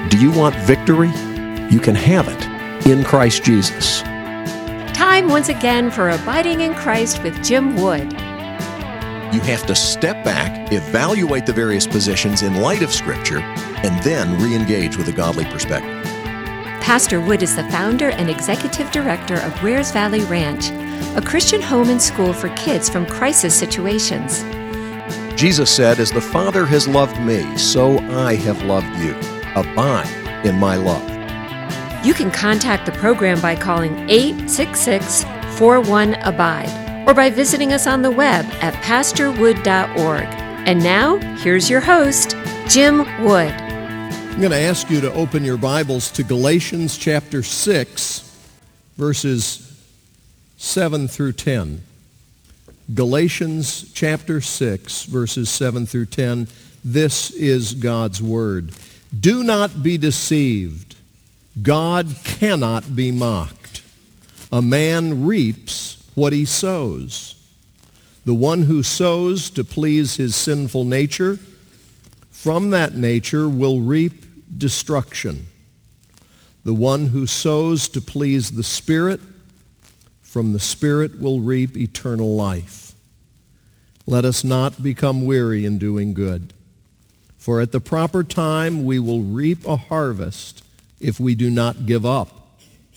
Do you want victory? You can have it in Christ Jesus. Time once again for Abiding in Christ with Jim Wood. You have to step back, evaluate the various positions in light of Scripture, and then re-engage with a godly perspective. Pastor Wood is the founder and executive director of Wares Valley Ranch, a Christian home and school for kids from crisis situations. Jesus said, "As the Father has loved me, so I have loved you. Abide in my love." You can contact the program by calling 866-41-ABIDE or by visiting us on the web at pastorwood.org. And now, here's your host, Jim Wood. I'm going to ask you to open your Bibles to Galatians chapter 6, verses 7 through 10. Galatians chapter 6, verses 7 through 10. This is God's word. Do not be deceived. God cannot be mocked. A man reaps what he sows. The one who sows to please his sinful nature, from that nature will reap destruction. The one who sows to please the Spirit, from the Spirit will reap eternal life. Let us not become weary in doing good, for at the proper time we will reap a harvest if we do not give up.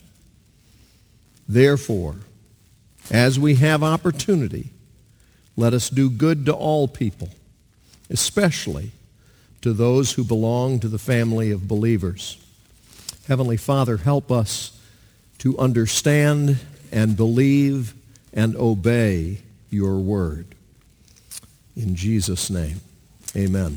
Therefore, as we have opportunity, let us do good to all people, especially to those who belong to the family of believers. Heavenly Father, help us to understand and believe and obey your word. In Jesus' name, amen.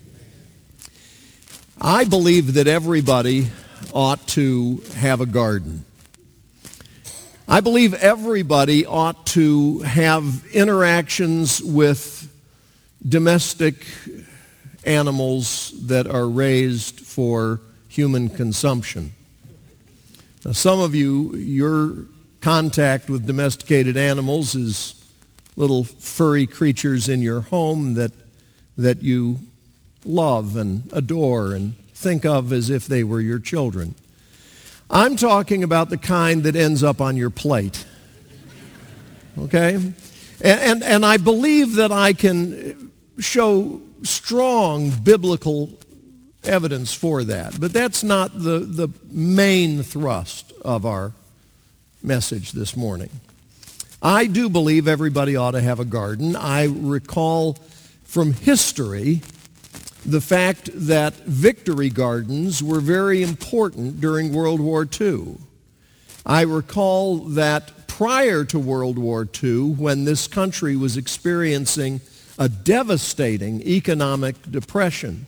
I believe that everybody ought to have a garden. I believe everybody ought to have interactions with domestic animals that are raised for human consumption. Now, some of you, your contact with domesticated animals is little furry creatures in your home that you love and adore and think of as if they were your children. I'm talking about the kind that ends up on your plate. Okay? And I believe that I can show strong biblical evidence for that. But that's not the main thrust of our message this morning. I do believe everybody ought to have a garden. I recall from history the fact that victory gardens were very important during World War II. I recall that prior to World War II, when this country was experiencing a devastating economic depression,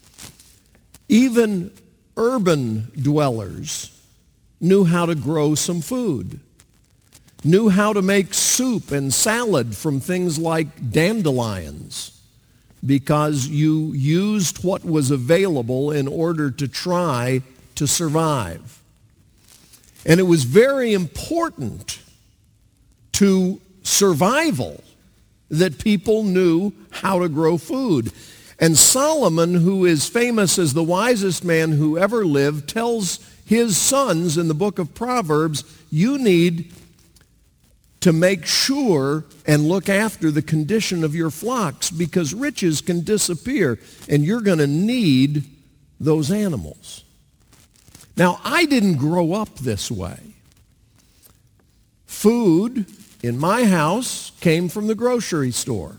even urban dwellers knew how to grow some food, knew how to make soup and salad from things like dandelions, because you used what was available in order to try to survive. And it was very important to survival that people knew how to grow food. And Solomon, who is famous as the wisest man who ever lived, tells his sons in the book of Proverbs, you need to make sure and look after the condition of your flocks, because riches can disappear and you're going to need those animals. Now, I didn't grow up this way. Food in my house came from the grocery store.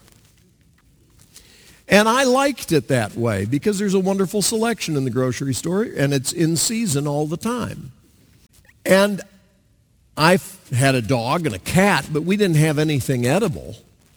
And I liked it that way because there's a wonderful selection in the grocery store and it's in season all the time. And I had a dog and a cat, but we didn't have anything edible.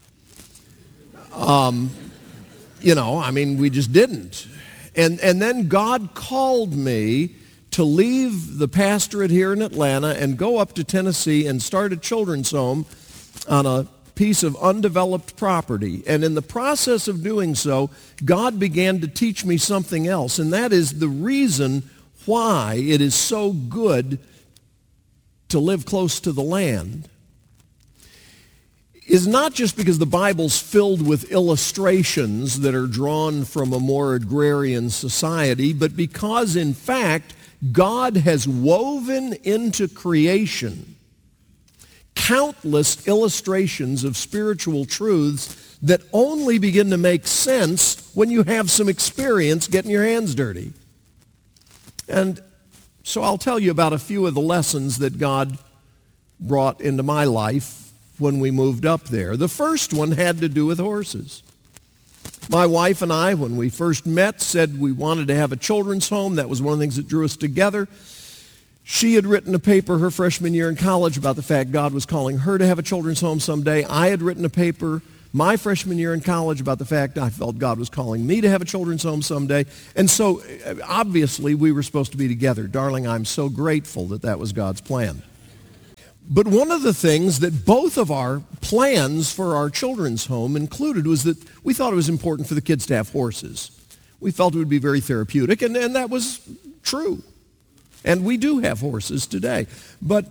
We just didn't. And then God called me to leave the pastorate here in Atlanta and go up to Tennessee and start a children's home on a piece of undeveloped property. And in the process of doing so, God began to teach me something else, and that is the reason why it is so good to live close to the land. is not just because the Bible's filled with illustrations that are drawn from a more agrarian society, but because, in fact, God has woven into creation countless illustrations of spiritual truths that only begin to make sense when you have some experience getting your hands dirty. And so I'll tell you about a few of the lessons that God brought into my life when we moved up there. The first one had to do with horses. My wife and I, when we first met, said we wanted to have a children's home. That was one of the things that drew us together. She had written a paper her freshman year in college about the fact God was calling her to have a children's home someday. I had written a paper my freshman year in college about the fact I felt God was calling me to have a children's home someday. And so, obviously, we were supposed to be together. Darling, I'm so grateful that that was God's plan. But one of the things that both of our plans for our children's home included was that we thought it was important for the kids to have horses. We felt it would be very therapeutic, and that was true. And we do have horses today. But,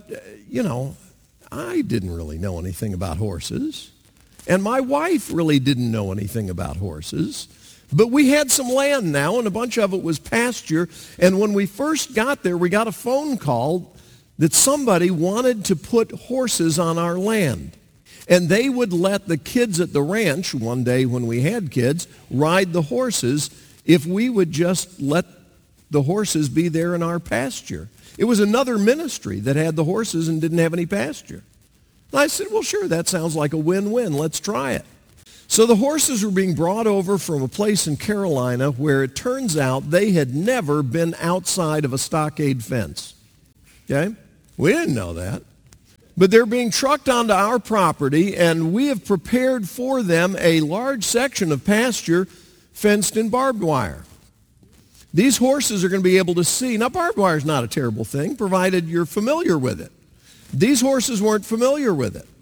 I didn't really know anything about horses. And my wife really didn't know anything about horses. But we had some land now, and a bunch of it was pasture. And when we first got there, we got a phone call that somebody wanted to put horses on our land. And they would let the kids at the ranch, one day when we had kids, ride the horses if we would just let the horses be there in our pasture. It was another ministry that had the horses and didn't have any pasture. And I said, well, sure, that sounds like a win-win. Let's try it. So the horses were being brought over from a place in Carolina where it turns out they had never been outside of a stockade fence. Okay? We didn't know that. But they're being trucked onto our property, and we have prepared for them a large section of pasture fenced in barbed wire. These horses are going to be able to see. Now, barbed wire is not a terrible thing, provided you're familiar with it. These horses weren't familiar with it.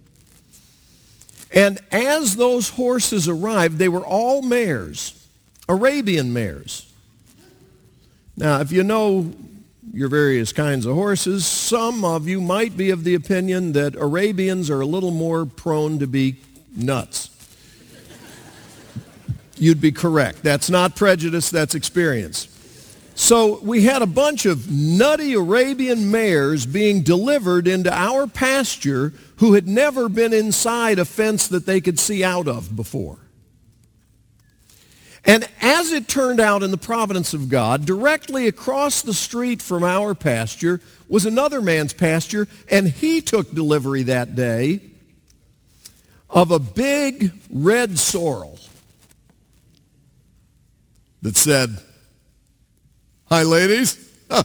And as those horses arrived, they were all mares, Arabian mares. Now, if you know your various kinds of horses, some of you might be of the opinion that Arabians are a little more prone to be nuts. You'd be correct. That's not prejudice, that's experience. So we had a bunch of nutty Arabian mares being delivered into our pasture who had never been inside a fence that they could see out of before. And as it turned out in the providence of God, directly across the street from our pasture was another man's pasture, and he took delivery that day of a big red sorrel that said, "Hi, ladies.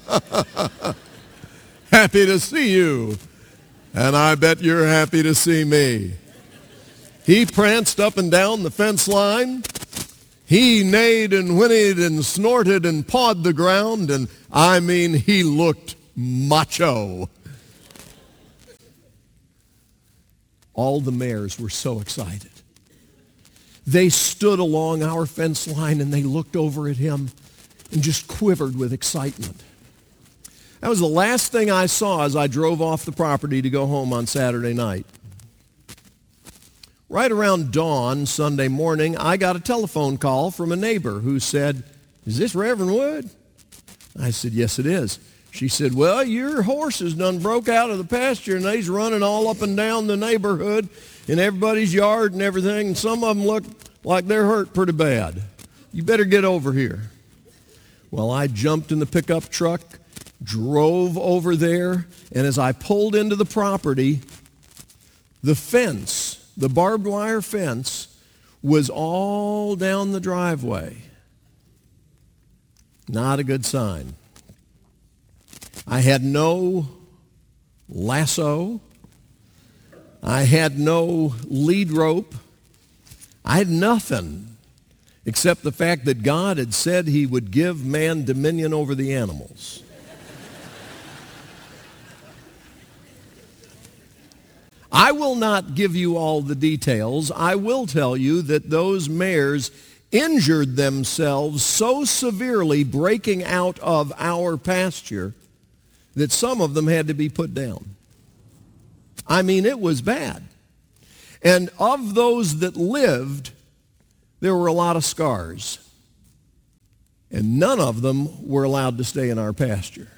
Happy to see you. And I bet you're happy to see me." He pranced up and down the fence line. He neighed and whinnied and snorted and pawed the ground, and I mean, he looked macho. All the mares were so excited. They stood along our fence line and they looked over at him and just quivered with excitement. That was the last thing I saw as I drove off the property to go home on Saturday night. Right around dawn Sunday morning, I got a telephone call from a neighbor who said, "Is this Reverend Wood?" I said, "Yes, it is." She said, "Well, your horses done broke out of the pasture and they's running all up and down the neighborhood in everybody's yard and everything, and some of them look like they're hurt pretty bad. You better get over here." Well, I jumped in the pickup truck, drove over there, and as I pulled into the property, the fence, the barbed wire fence, was all down the driveway. Not a good sign. I had no lasso. I had no lead rope. I had nothing except the fact that God had said he would give man dominion over the animals. I will not give you all the details. I will tell you that those mares injured themselves so severely breaking out of our pasture that some of them had to be put down. I mean, it was bad. And of those that lived, there were a lot of scars. And none of them were allowed to stay in our pasture.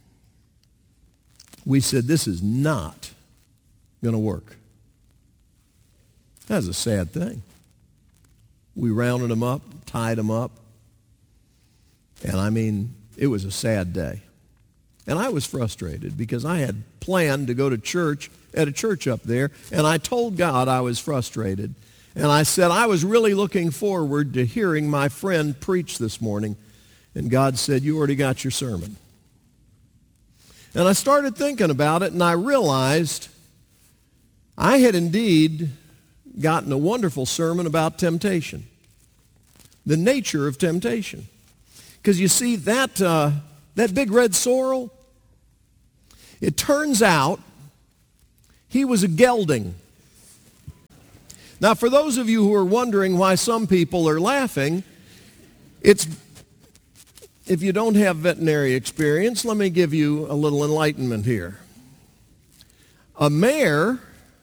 We said, this is not going to work. That's a sad thing. We rounded them up, tied them up, and I mean, it was a sad day. And I was frustrated because I had planned to go to church at a church up there, and I told God I was frustrated. And I said I was really looking forward to hearing my friend preach this morning. And God said, you already got your sermon. And I started thinking about it, and I realized I had indeed gotten a wonderful sermon about temptation, the nature of temptation. Because you see, that big red sorrel, it turns out he was a gelding. Now, for those of you who are wondering why some people are laughing, it's if you don't have veterinary experience, let me give you a little enlightenment here. A mare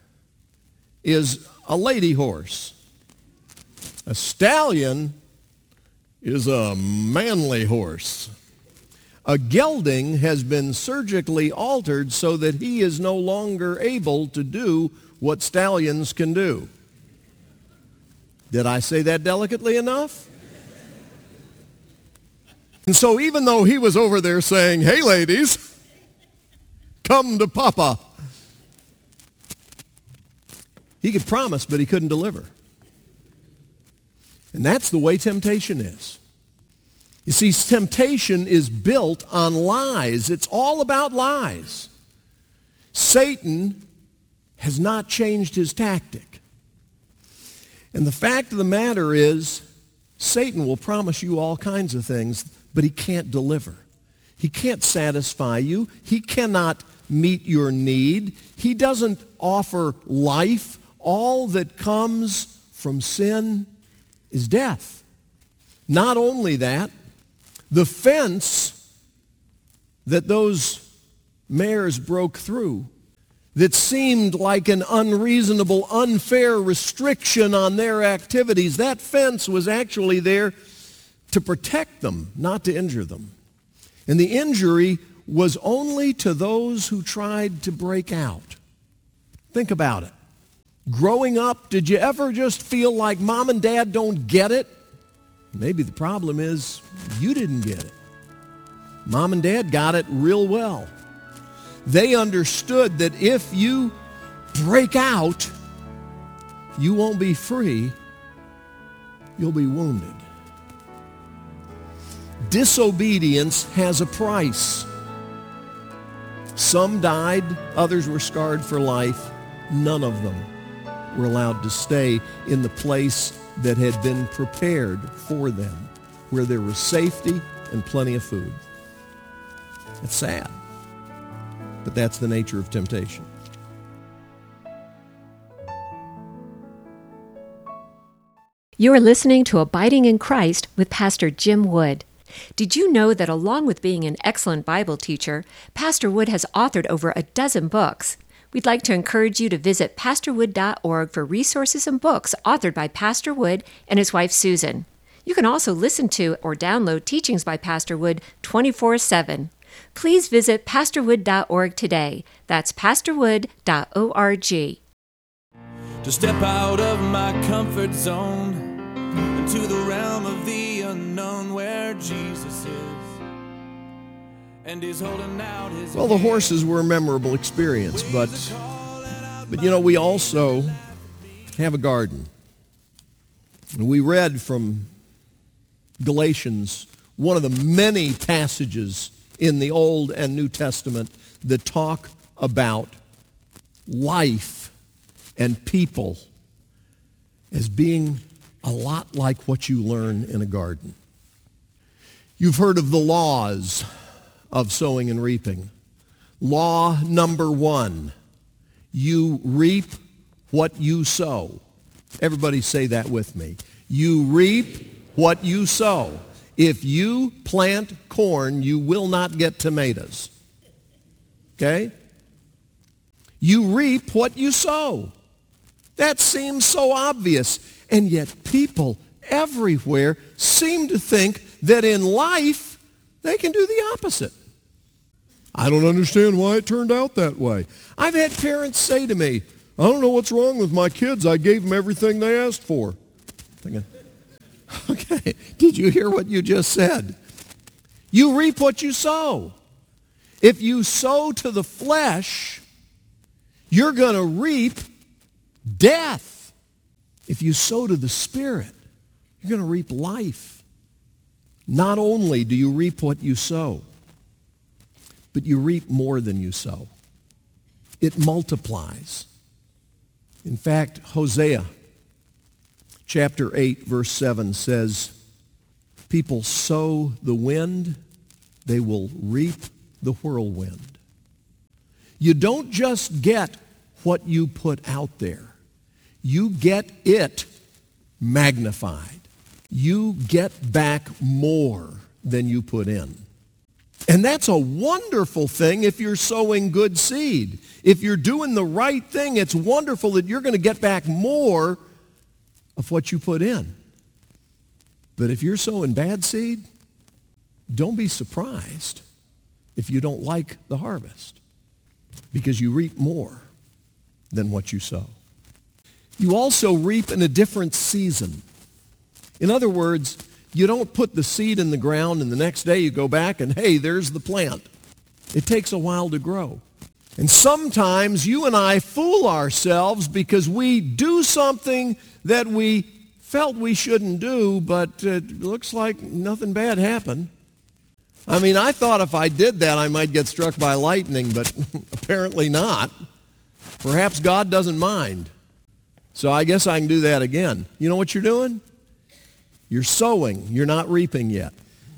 is a lady horse. A stallion is a manly horse. A gelding has been surgically altered so that he is no longer able to do what stallions can do. Did I say that delicately enough? And so even though he was over there saying, hey ladies, come to Papa, he could promise, but he couldn't deliver. And that's the way temptation is. You see, temptation is built on lies. It's all about lies. Satan has not changed his tactic. And the fact of the matter is, Satan will promise you all kinds of things, but he can't deliver. He can't satisfy you. He cannot meet your need. He doesn't offer life. All that comes from sin is death. Not only that, the fence that those mares broke through that seemed like an unreasonable, unfair restriction on their activities, that fence was actually there to protect them, not to injure them. And the injury was only to those who tried to break out. Think about it. Growing up, did you ever just feel like mom and dad don't get it? Maybe the problem is you didn't get it. Mom and dad got it real well. They understood that if you break out, you won't be free, you'll be wounded. Disobedience has a price. Some died, others were scarred for life. None of them were allowed to stay in the place that had been prepared for them, where there was safety and plenty of food. It's sad, but that's the nature of temptation. You are listening to Abiding in Christ with Pastor Jim Wood. Did you know that along with being an excellent Bible teacher, Pastor Wood has authored over a dozen books? We'd like to encourage you to visit pastorwood.org for resources and books authored by Pastor Wood and his wife Susan. You can also listen to or download teachings by Pastor Wood 24/7. Please visit pastorwood.org today. That's pastorwood.org. To step out of my comfort zone into the realm of the unknown where Jesus is. And he's holding out his Well, the horses were a memorable experience, but you know, we also have a garden. And we read from Galatians, one of the many passages in the Old and New Testament that talk about life and people as being a lot like what you learn in a garden. You've heard of the laws of sowing and reaping. Law number 1, you reap what you sow. Everybody say that with me. You reap what you sow. If you plant corn, you will not get tomatoes. Okay? You reap what you sow. That seems so obvious. And yet people everywhere seem to think that in life they can do the opposite. I don't understand why it turned out that way. I've had parents say to me, I don't know what's wrong with my kids. I gave them everything they asked for. Thinking, okay, did you hear what you just said? You reap what you sow. If you sow to the flesh, you're going to reap death. If you sow to the Spirit, you're going to reap life. Not only do you reap what you sow, but you reap more than you sow. It multiplies. In fact, Hosea chapter 8, verse 7 says, people sow the wind, they will reap the whirlwind. You don't just get what you put out there. You get it magnified. You get back more than you put in. And that's a wonderful thing if you're sowing good seed. If you're doing the right thing, it's wonderful that you're going to get back more of what you put in. But if you're sowing bad seed, don't be surprised if you don't like the harvest, because you reap more than what you sow. You also reap in a different season. In other words, you don't put the seed in the ground and the next day you go back and, hey, there's the plant. It takes a while to grow. And sometimes you and I fool ourselves because we do something that we felt we shouldn't do, but it looks like nothing bad happened. I mean, I thought if I did that, I might get struck by lightning, but apparently not. Perhaps God doesn't mind. So I guess I can do that again. You know what you're doing? You're sowing. You're not reaping yet.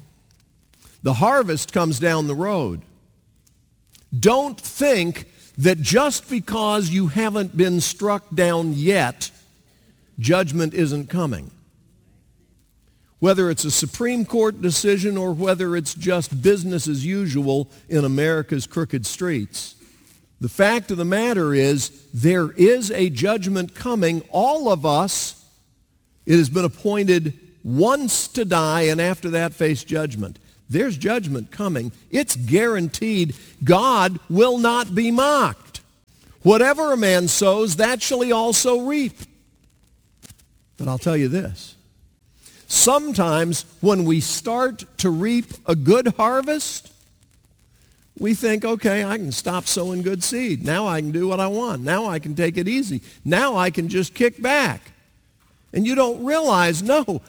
The harvest comes down the road. Don't think that just because you haven't been struck down yet, judgment isn't coming. Whether it's a Supreme Court decision or whether it's just business as usual in America's crooked streets, the fact of the matter is there is a judgment coming. All of us, it has been appointed once to die and after that face judgment. There's judgment coming. It's guaranteed. God will not be mocked. Whatever a man sows, that shall he also reap. But I'll tell you this. Sometimes when we start to reap a good harvest, we think, okay, I can stop sowing good seed. Now I can do what I want. Now I can take it easy. Now I can just kick back. And you don't realize, no,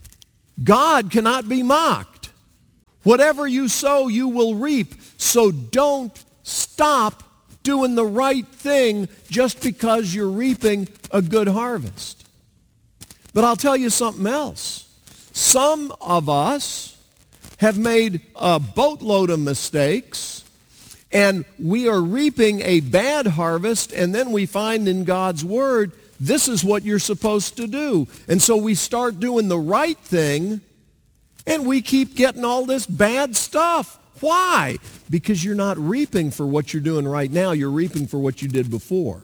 God cannot be mocked. Whatever you sow, you will reap. So don't stop doing the right thing just because you're reaping a good harvest. But I'll tell you something else. Some of us have made a boatload of mistakes, and we are reaping a bad harvest, and then we find in God's Word, this is what you're supposed to do. And so we start doing the right thing, and we keep getting all this bad stuff. Why? Because you're not reaping for what you're doing right now. You're reaping for what you did before.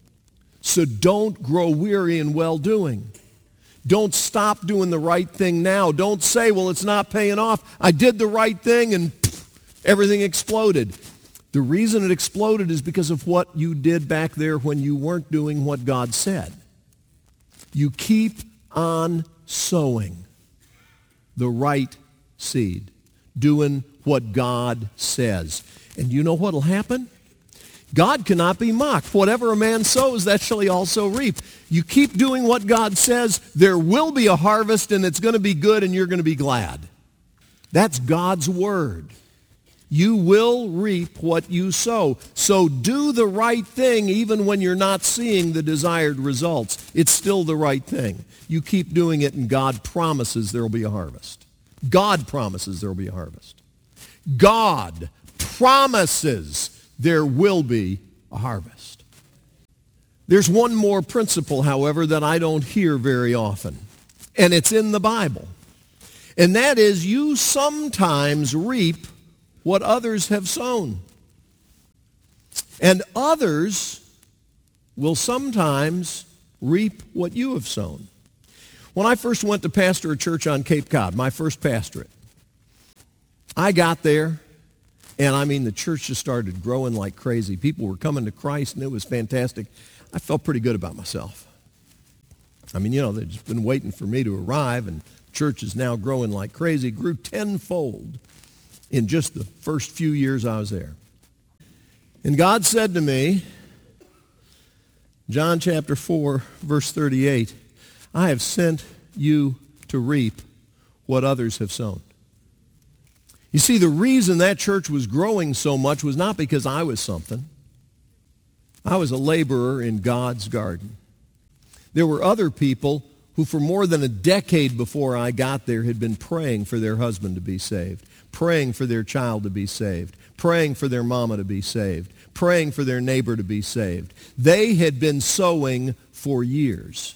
So don't grow weary in well-doing. Don't stop doing the right thing now. Don't say, well, it's not paying off. I did the right thing and everything exploded. The reason it exploded is because of what you did back there when you weren't doing what God said. You keep on sowing the right seed, doing what God says. And you know what will happen? God cannot be mocked. Whatever a man sows, that shall he also reap. You keep doing what God says, there will be a harvest, and it's going to be good, and you're going to be glad. That's God's word. You will reap what you sow. So do the right thing even when you're not seeing the desired results. It's still the right thing. You keep doing it, and God promises there will be a harvest. God promises there will be a harvest. God promises there will be a harvest. There's one more principle, however, that I don't hear very often, and it's in the Bible. And that is, you sometimes reap what others have sown. And others will sometimes reap what you have sown. When I first went to pastor a church on Cape Cod, my first pastorate, I got there, and the church just started growing like crazy. People were coming to Christ, and it was fantastic. I felt pretty good about myself. They've just been waiting for me to arrive, and church is now growing like crazy. It grew tenfold in just the first few years I was there. And God said to me, John chapter 4, verse 38, I have sent you to reap what others have sown. You see, the reason that church was growing so much was not because I was something. I was a laborer in God's garden. There were other people who for more than a decade before I got there had been praying for their husband to be saved, praying for their child to be saved, praying for their mama to be saved, praying for their neighbor to be saved. They had been sowing for years.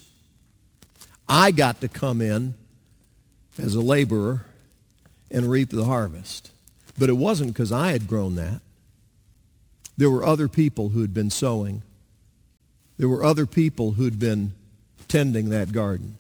I got to come in as a laborer and reap the harvest. But it wasn't because I had grown that. There were other people who had been sowing. There were other people who had been tending that garden.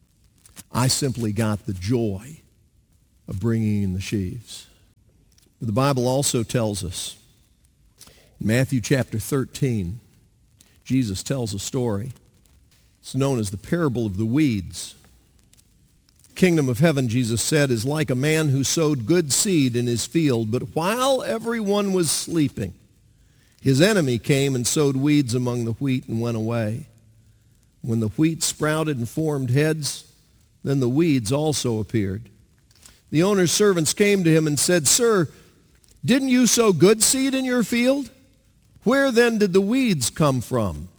I simply got the joy of bringing in the sheaves. But the Bible also tells us, in Matthew chapter 13, Jesus tells a story. It's known as the parable of the weeds. The kingdom of heaven, Jesus said, is like a man who sowed good seed in his field, but while everyone was sleeping, his enemy came and sowed weeds among the wheat and went away. When the wheat sprouted and formed heads, then the weeds also appeared. The owner's servants came to him and said, Sir, didn't you sow good seed in your field? Where then did the weeds come from?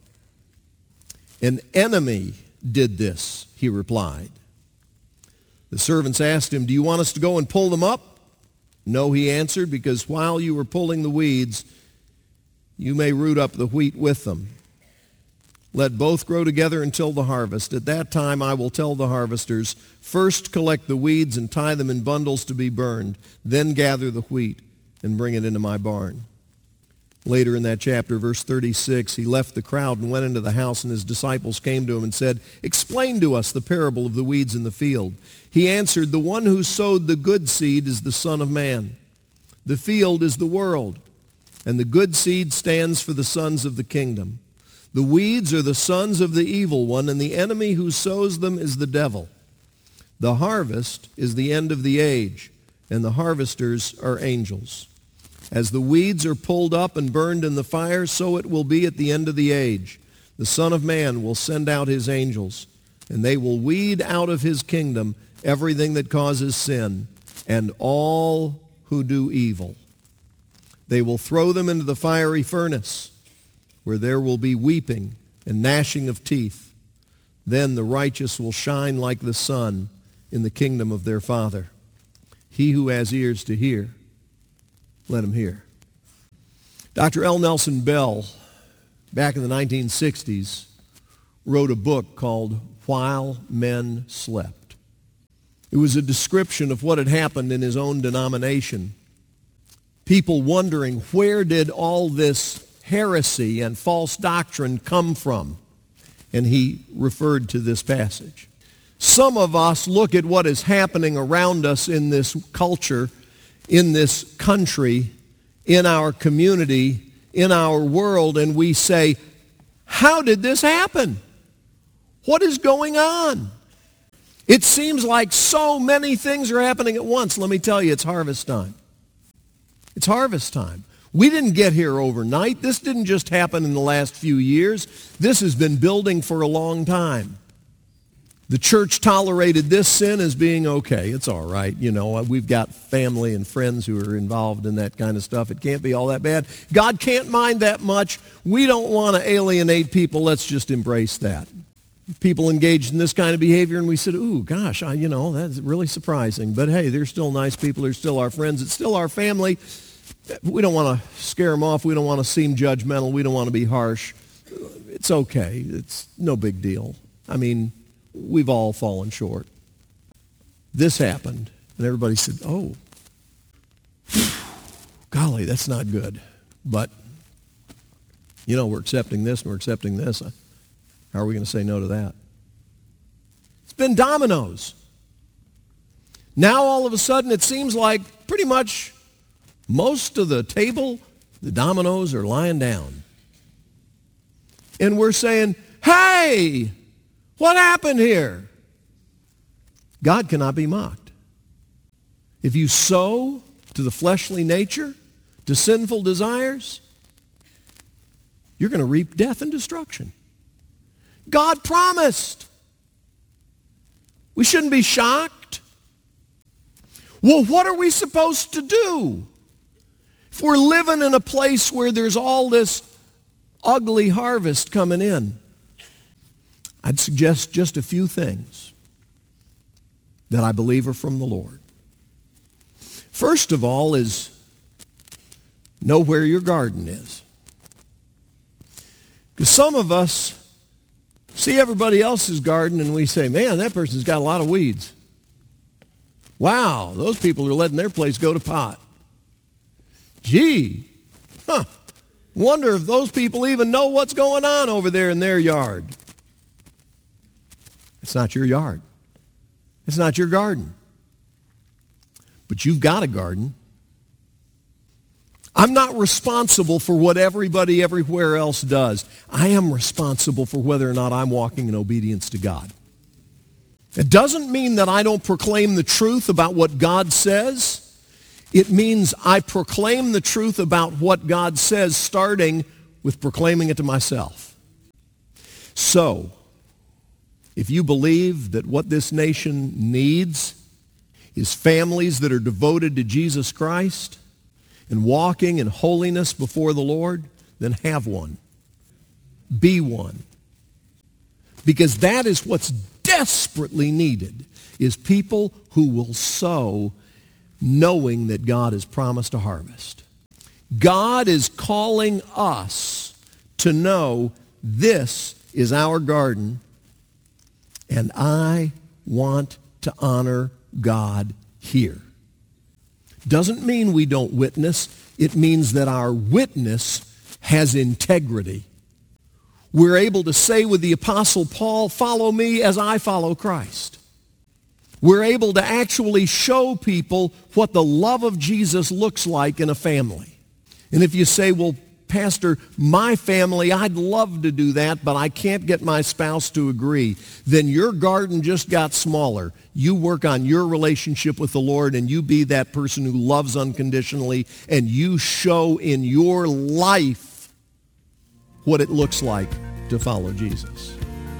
An enemy did this, he replied. The servants asked him, Do you want us to go and pull them up? No, he answered, because while you were pulling the weeds, you may root up the wheat with them. Let both grow together until the harvest. At that time I will tell the harvesters, first collect the weeds and tie them in bundles to be burned, then gather the wheat and bring it into my barn. Later in that chapter, verse 36, he left the crowd and went into the house, and his disciples came to him and said, Explain to us the parable of the weeds in the field. He answered, The one who sowed the good seed is the Son of Man. The field is the world, and the good seed stands for the sons of the kingdom. The weeds are the sons of the evil one, and the enemy who sows them is the devil. The harvest is the end of the age, and the harvesters are angels. As the weeds are pulled up and burned in the fire, so it will be at the end of the age. The Son of Man will send out his angels, and they will weed out of his kingdom everything that causes sin and all who do evil. They will throw them into the fiery furnace, where there will be weeping and gnashing of teeth. Then the righteous will shine like the sun in the kingdom of their Father. He who has ears to hear, let him hear. Dr. L. Nelson Bell, back in the 1960s, wrote a book called While Men Slept. It was a description of what had happened in his own denomination. People wondering, where did all this heresy and false doctrine come from? And he referred to this passage. Some of us look at what is happening around us in this culture, in this country, in our community, in our world, and we say, how did this happen? What is going on? It seems like so many things are happening at once. Let me tell you, it's harvest time. It's harvest time. We didn't get here overnight. This didn't just happen in the last few years. This has been building for a long time. The church tolerated this sin as being okay. It's all right. You know, we've got family and friends who are involved in that kind of stuff. It can't be all that bad. God can't mind that much. We don't want to alienate people. Let's just embrace that. People engaged in this kind of behavior, and we said, ooh, gosh, that's really surprising. But hey, they're still nice people. They're still our friends. It's still our family. We don't want to scare them off. We don't want to seem judgmental. We don't want to be harsh. It's okay. It's no big deal. We've all fallen short. This happened, and everybody said, oh, golly, that's not good. But, we're accepting this and we're accepting this. All How are we going to say no to that? It's been dominoes. Now all of a sudden it seems like pretty much most of the table, the dominoes are lying down. And we're saying, hey, what happened here? God cannot be mocked. If you sow to the fleshly nature, to sinful desires, you're going to reap death and destruction. God promised. We shouldn't be shocked. Well, what are we supposed to do? If we're living in a place where there's all this ugly harvest coming in, I'd suggest just a few things that I believe are from the Lord. First of all is know where your garden is. Because some of us see everybody else's garden and we say, man, that person's got a lot of weeds. Wow, those people are letting their place go to pot. Gee, wonder if those people even know what's going on over there in their yard. It's not your yard. It's not your garden. But you've got a garden. I'm not responsible for what everybody everywhere else does. I am responsible for whether or not I'm walking in obedience to God. It doesn't mean that I don't proclaim the truth about what God says. It means I proclaim the truth about what God says, starting with proclaiming it to myself. So, if you believe that what this nation needs is families that are devoted to Jesus Christ and walking in holiness before the Lord, then have one. Be one. Because that is what's desperately needed, is people who will sow knowing that God has promised a harvest. God is calling us to know this is our garden, and I want to honor God here. Doesn't mean we don't witness. It means that our witness has integrity. We're able to say with the Apostle Paul, follow me as I follow Christ. We're able to actually show people what the love of Jesus looks like in a family. And if you say, well, Pastor, my family, I'd love to do that, but I can't get my spouse to agree, then your garden just got smaller. You work on your relationship with the Lord, and you be that person who loves unconditionally, and you show in your life what it looks like to follow Jesus.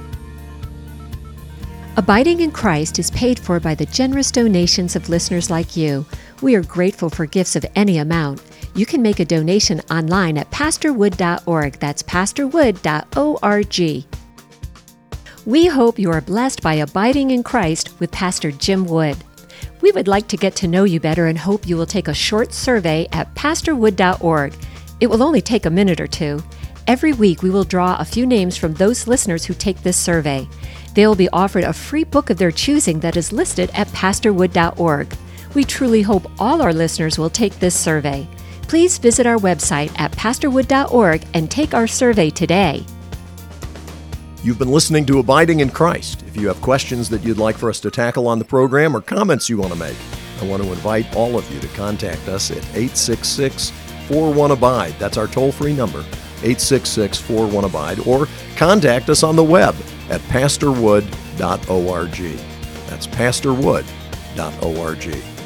Abiding in Christ is paid for by the generous donations of listeners like you. We are grateful for gifts of any amount. You can make a donation online at pastorwood.org. That's pastorwood.org. We hope you are blessed by abiding in Christ with Pastor Jim Wood. We would like to get to know you better and hope you will take a short survey at pastorwood.org. It will only take a minute or two. Every week we will draw a few names from those listeners who take this survey. They will be offered a free book of their choosing that is listed at pastorwood.org. We truly hope all our listeners will take this survey. Please visit our website at pastorwood.org and take our survey today. You've been listening to Abiding in Christ. If you have questions that you'd like for us to tackle on the program or comments you want to make, I want to invite all of you to contact us at 866-41-ABIDE. That's our toll-free number, 866-41-ABIDE, or contact us on the web at pastorwood.org. That's pastorwood.org.